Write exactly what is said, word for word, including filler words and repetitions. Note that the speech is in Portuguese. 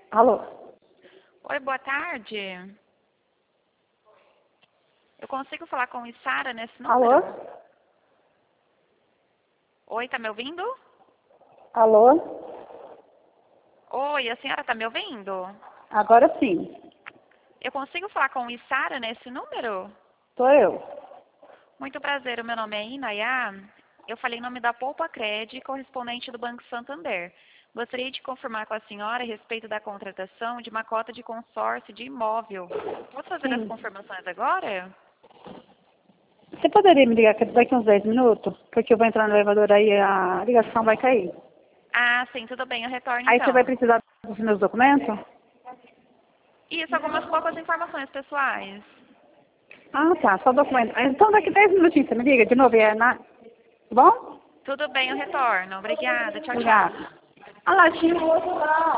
Alô? Oi, boa tarde. Eu consigo falar com Isara nesse número? Alô? Oi, tá me ouvindo? Alô? Oi, a senhora tá me ouvindo? Agora sim. Eu consigo falar com Isara nesse número? Sou eu. Muito prazer, o meu nome é Inayá. Eu falei em nome da Poupa Cred, correspondente do Banco Santander. Gostaria de confirmar com a senhora a respeito da contratação de uma cota de consórcio de imóvel. Posso fazer as Sim. confirmações agora? Você poderia me ligar daqui uns dez minutos? Porque eu vou entrar no elevador aí e a ligação vai cair. Ah, sim, tudo bem, eu retorno Aí você vai então. precisar dos meus documentos? Isso, algumas poucas informações pessoais. Ah, tá. Só documento. Ah, então daqui dez minutinhos você me liga de novo. E é na... Tá bom? Tudo bem, eu retorno. Obrigada, tchau, tchau. Obrigada. Ah lá, tinha um outro lá.